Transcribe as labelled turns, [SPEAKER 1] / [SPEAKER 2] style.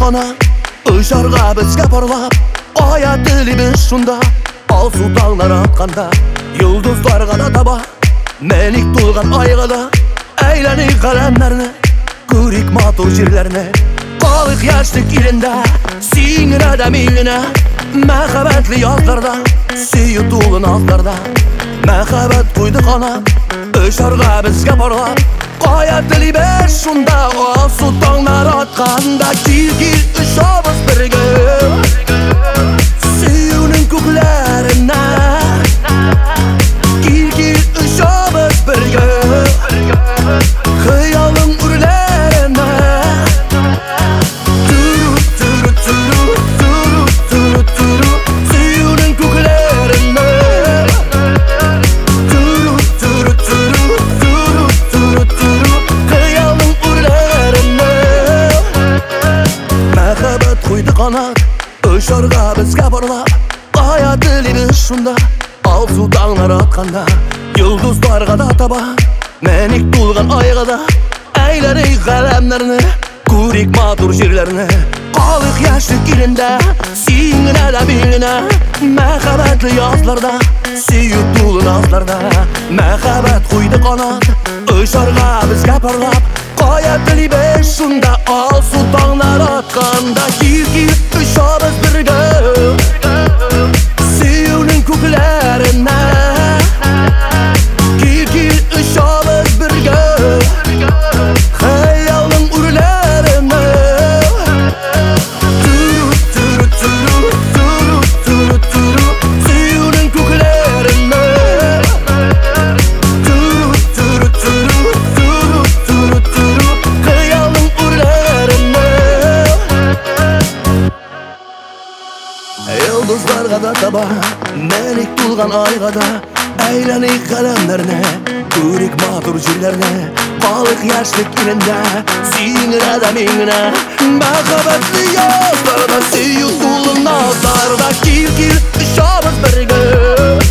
[SPEAKER 1] ана ұшарға бізге барлап қоя тілейміз шунда. Алсу таңдар атқанда жұлдыздарға да таба, мәлік толған айға да әйләнек қаламдарны, көрек матур жерлеріне қалық яштық елінде. Сүйіңін адамиліне мәхаббәтлі яздарда, сүйі толын аздарда мәхаббәт қойды қанат ұшарға бізге барлап қоя тілейміз шунда. Алсу таңдар атқанда кел ұшамыз бірге сүйінің көклеріне, кел ұшамыз бірге қиялың үрлеріне. Түру, түру, түру, түру, түру, түру, сүйінің көклеріне. Түру, түру, түру, түру, түру, түру, қиялың үрлеріне. Мәхаббәт қойды қанат ұшарға бізге барлап қоя тілейміз шунда. Алсу таңдар атқанда жұлдыздарға да таба, мәлік толған айға да әйләнек ғаламдарны, көрек матур жерлеріне қалық яштық елінде. Сүйіңін адамиліне мәхаббәтлі язларда, сүйі толын аздарда мәхаббат қойды қанат ұшарға бізге барлап қоя тілейміз шунда. Алсу таңдар атқанда кел ұшамыз бірге сүйінің көклеріне. Кел ұшамыз бірге қиялың үрлеріне. Түру, түру, түру, түру, түру, түру, сүйінің көклеріне. Түру, түру, түру, түру, түру, түру, қиялың үрлеріне. Жұлдыздарға да таба, мәлік толған айға да әйләнек ғаламдарны, көрек матур жерлеріне қалық яштық елінде. Сүйіңін адамиліне мәхаббәтлі яздарда, сүйі толын аздарда кел ұшамыз бірге